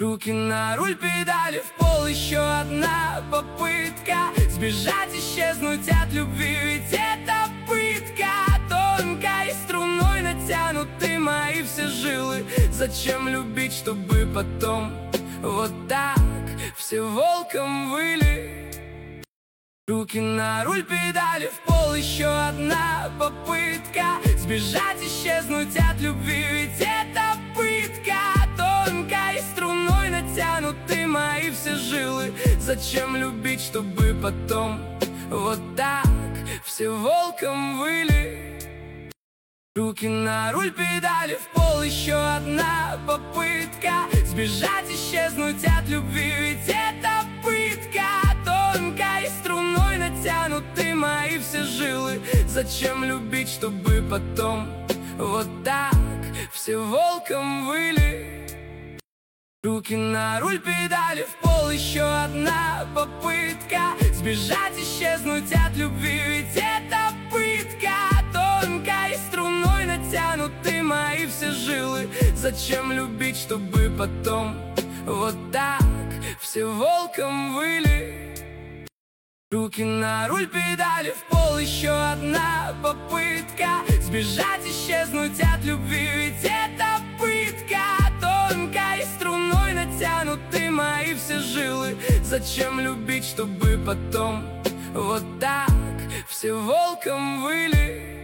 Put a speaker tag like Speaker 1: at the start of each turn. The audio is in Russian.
Speaker 1: Руки на руль, педали в пол, еще одна попытка сбежать, исчезнуть от любви, ведь это пытка. Тонкой струной натянуты мои все жилы. Зачем любить, чтобы потом вот так все волком выли? Руки на руль, педали в пол, еще одна попытка сбежать, исчезнуть от любви, ведь это пытка. Тонкой струной натянуты мои все жилы. Зачем любить, чтобы потом вот так все волком выли? Руки на руль, педали в пол, еще одна попытка сбежать, исчезнуть от любви, ведь это пытка. Тонкой струной натянуты мои все жилы. Зачем любить, чтобы потом вот так все волком выли? Руки на руль, педали в пол, еще одна попытка сбежать, исчезнуть от любви, ведь это пытка. Тонкой струной натянуты мои все жилы. Зачем любить, чтобы потом вот так все волком выли? Руки на руль, педали в пол, еще одна попытка сбежать, исчезнуть от любви, ведь это пытка. Тонкой струной натянуты мои все жилы. Зачем любить, чтобы потом вот так все волком выли?